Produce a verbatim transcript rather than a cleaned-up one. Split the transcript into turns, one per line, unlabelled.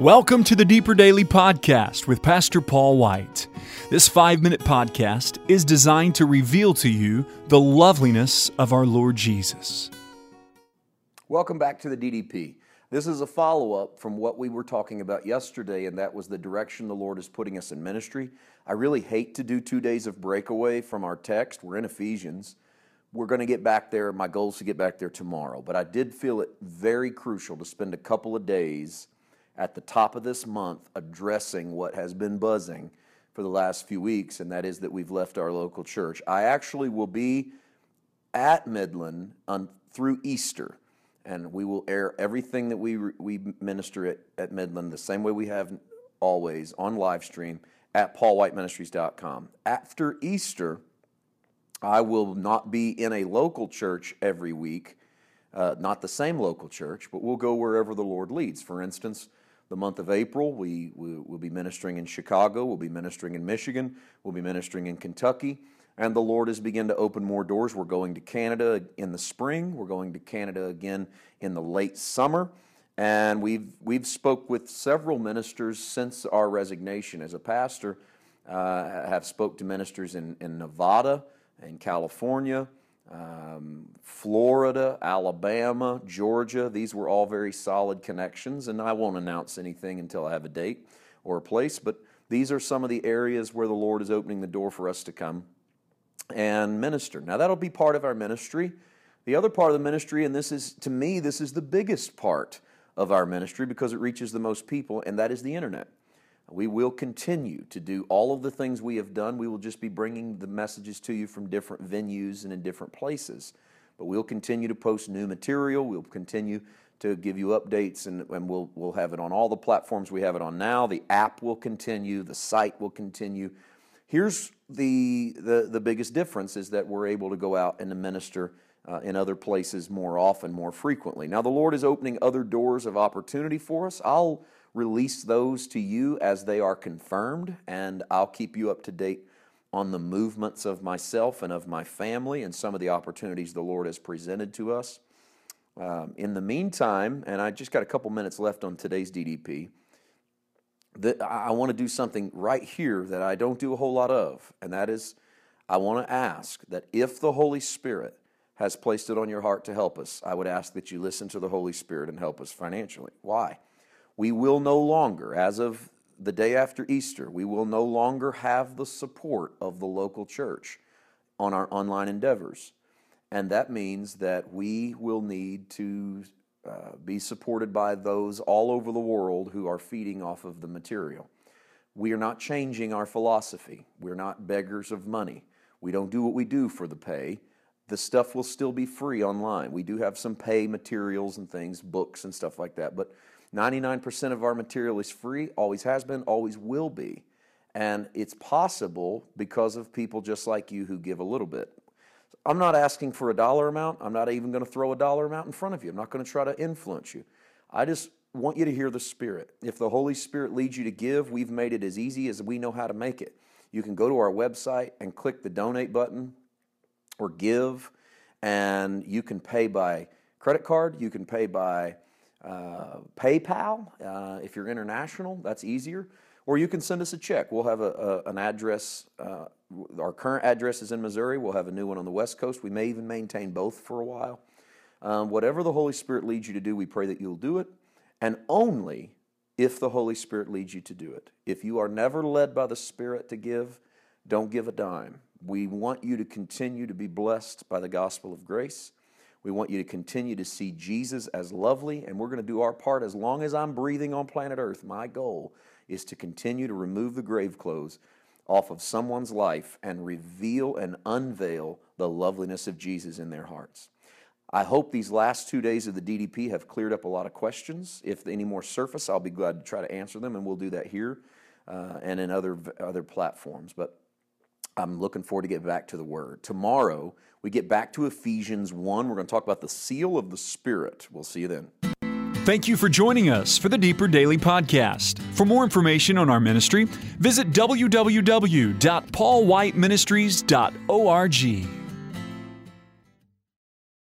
Welcome to the Deeper Daily Podcast with Pastor Paul White. This five-minute podcast is designed to reveal to you the loveliness of our Lord Jesus.
Welcome back to the D D P. This is a follow-up from what we were talking about yesterday, and that was the direction the Lord is putting us in ministry. I really hate to do two days of breakaway from our text. We're in Ephesians. We're going to get back there. My goal is to get back there tomorrow, but I did feel it very crucial to spend a couple of days at the top of this month addressing what has been buzzing for the last few weeks, and that is that we've left our local church. I actually will be at Midland on, through Easter, and we will air everything that we we minister at, at Midland the same way we have always on live stream at paul white ministries dot com. After Easter, I will not be in a local church every week, uh, not the same local church, but we'll go wherever the Lord leads. For instance, the month of April, we will be ministering in Chicago, we'll be ministering in Michigan, we'll be ministering in Kentucky, and the Lord has begun to open more doors. We're going to Canada in the spring, we're going to Canada again in the late summer, and we've we've spoke with several ministers since our resignation as a pastor. Uh, have spoke to ministers in, in Nevada, in California, Um, Florida, Alabama, Georgia. These were all very solid connections, and I won't announce anything until I have a date or a place, but these are some of the areas where the Lord is opening the door for us to come and minister. Now, that'll be part of our ministry. The other part of the ministry, and this is, to me, this is the biggest part of our ministry because it reaches the most people, and that is the internet. We will continue to do all of the things we have done. We will just be bringing the messages to you from different venues and in different places. But we'll continue to post new material. We'll continue to give you updates, and, and we'll, we'll have it on all the platforms we have it on now. The app will continue. The site will continue. Here's the, the, the biggest difference is that we're able to go out and to minister uh, in other places more often, more frequently. Now, the Lord is opening other doors of opportunity for us. I'll release those to you as they are confirmed, and I'll keep you up to date on the movements of myself and of my family and some of the opportunities the Lord has presented to us. Um, in the meantime, and I just got a couple minutes left on today's D D P, that I want to do something right here that I don't do a whole lot of, and that is I want to ask that if the Holy Spirit has placed it on your heart to help us, I would ask that you listen to the Holy Spirit and help us financially. Why? We will no longer, as of the day after Easter, we will no longer have the support of the local church on our online endeavors. And that means that we will need to uh, be supported by those all over the world who are feeding off of the material. We are not changing our philosophy. We're not beggars of money. We don't do what we do for the pay. The stuff will still be free online. We do have some pay materials and things, books and stuff like that, but ninety-nine percent of our material is free, always has been, always will be. And it's possible because of people just like you who give a little bit. I'm not asking for a dollar amount. I'm not even going to throw a dollar amount in front of you. I'm not going to try to influence you. I just want you to hear the Spirit. If the Holy Spirit leads you to give, we've made it as easy as we know how to make it. You can go to our website and click the donate button or give, and you can pay by credit card. You can pay by Uh, PayPal, uh, if you're international, that's easier. Or you can send us a check. We'll have a, a, an address. Uh, our current address is in Missouri. We'll have a new one on the West Coast. We may even maintain both for a while. Um, whatever the Holy Spirit leads you to do, we pray that you'll do it. And only if the Holy Spirit leads you to do it. If you are never led by the Spirit to give, don't give a dime. We want you to continue to be blessed by the gospel of grace. We want you to continue to see Jesus as lovely, and we're going to do our part as long as I'm breathing on planet Earth. My goal is to continue to remove the grave clothes off of someone's life and reveal and unveil the loveliness of Jesus in their hearts. I hope these last two days of the D D P have cleared up a lot of questions. If any more surface, I'll be glad to try to answer them, and we'll do that here uh, and in other other platforms. But I'm looking forward to getting back to the Word. Tomorrow, we get back to Ephesians one. We're going to talk about the seal of the Spirit. We'll see you then.
Thank you for joining us for the Deeper Daily Podcast. For more information on our ministry, visit w w w dot paul white ministries dot org.